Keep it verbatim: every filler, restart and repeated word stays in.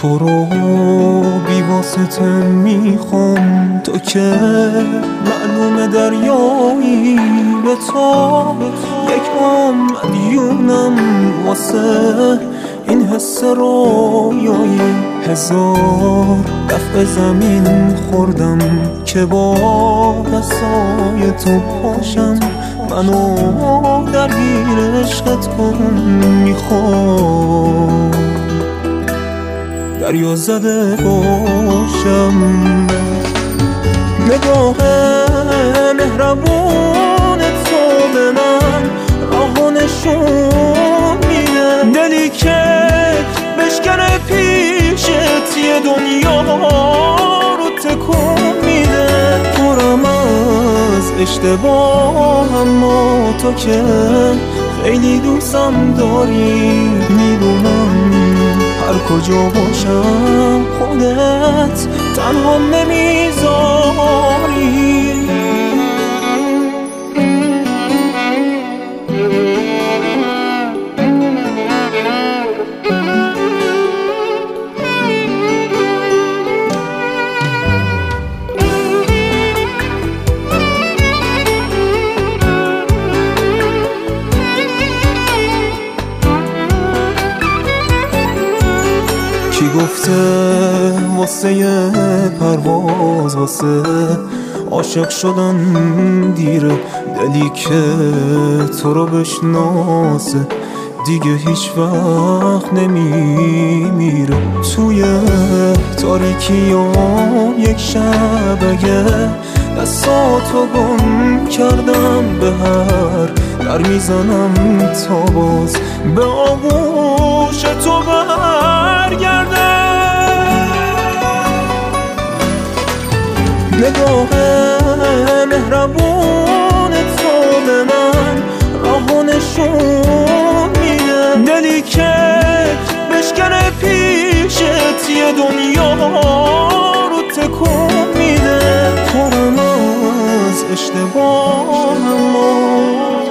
تو رو بی واسطه میخوام، تو که معلومه دریایی به تو یک مدیونم واسه این حس رویایی. هزار دفعه زمین خوردم که با دستای تو پاشم، منو درگیر عشقت کن میخوام دریا زده باشم. نگاه مهربون تو به من راه و نشون میده، دلی که بشکنه پیشت یه دنیا رو تکون میده. پرم از اشتباه اما تو که خیلی دوستم داری، میدونم هر کجا باشم خودت تنها نمیذاری. کی گفته واسه یه پرواز واسه عاشق شدن دیره، دلی که تو رو بشناسه دیگه هیچ وقت نمیمیره. توی تاریکی یک شب اگه دستاتو گم کردم به هر در میزنم تا باز به آغوش تو برگرده. نگاه مهربون تو به من راه و نشون میده، دلی که بشکنه پیشت یه دنیا رو تکون میده. پرم از اشتباه اما